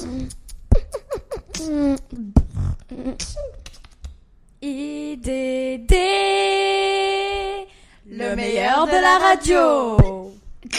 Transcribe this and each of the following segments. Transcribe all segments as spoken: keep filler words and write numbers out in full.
I D D, le meilleur de la radio.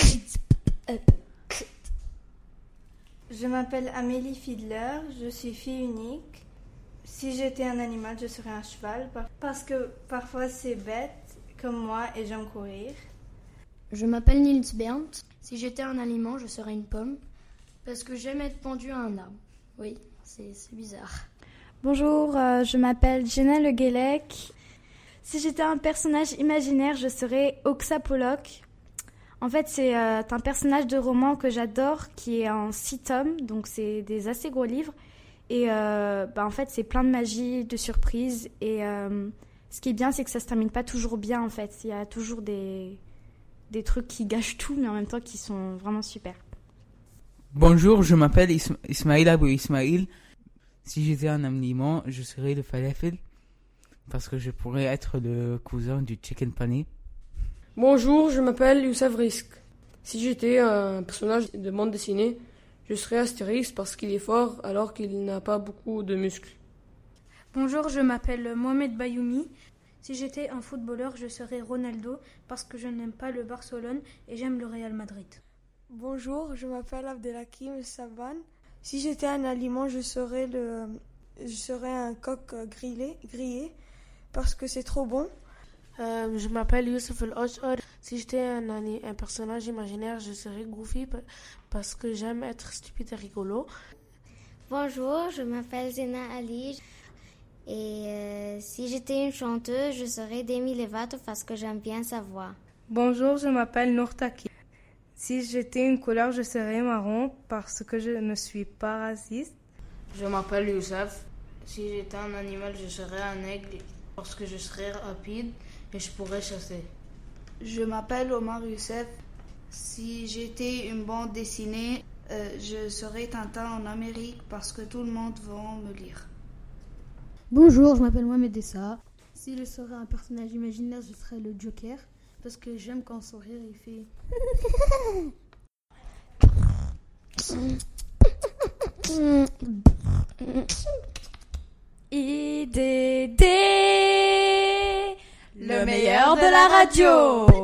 Je m'appelle Amélie Fiedler, je suis fille unique. Si j'étais un animal, je serais un cheval, parce que parfois c'est bête, comme moi, et j'aime courir. Je m'appelle Nils Berndt. Si j'étais un aliment, je serais une pomme, parce que j'aime être pendu à un arbre. Oui, c'est, c'est bizarre. Bonjour, euh, je m'appelle Jenna Le Guélec. Si j'étais un personnage imaginaire, je serais Oxa Pollock. En fait, c'est euh, un personnage de roman que j'adore, qui est en six tomes, donc c'est des assez gros livres. Et euh, bah, en fait, c'est plein de magie, de surprises. Et euh, ce qui est bien, c'est que ça se termine pas toujours bien, en fait. Il y a toujours des, des trucs qui gâchent tout, mais en même temps qui sont vraiment super. Bonjour, je m'appelle Is- Ismail Abou Ismail. Si j'étais un aliment, je serais le falafel, parce que je pourrais être le cousin du chicken pané. Bonjour, je m'appelle Youssef Risk. Si j'étais un personnage de bande dessinée, je serais Astérix parce qu'il est fort alors qu'il n'a pas beaucoup de muscles. Bonjour, je m'appelle Mohamed Bayoumi. Si j'étais un footballeur, je serais Ronaldo parce que je n'aime pas le Barcelone et j'aime le Real Madrid. Bonjour, je m'appelle Abdelhakim Saban. Si j'étais un aliment, je serais, le, je serais un coq grillé, grillé parce que c'est trop bon. Euh, je m'appelle Youssef El-Oshor. Si j'étais un, un personnage imaginaire, je serais Goofy parce que j'aime être stupide et rigolo. Bonjour, je m'appelle Zena Ali. Et euh, si j'étais une chanteuse, je serais Demi Lovato parce que j'aime bien sa voix. Bonjour, je m'appelle Nour Taki. Si j'étais une couleur, je serais marron parce que je ne suis pas raciste. Je m'appelle Youssef. Si j'étais un animal, je serais un aigle parce que je serais rapide et je pourrais chasser. Je m'appelle Omar Youssef. Si j'étais une bande dessinée, euh, je serais Tintin en Amérique parce que tout le monde va me lire. Bonjour, je m'appelle Mohamed Dessa. Si je serais un personnage imaginaire, je serais le Joker. Parce que j'aime quand son rire il fait. I D D, le meilleur de la radio.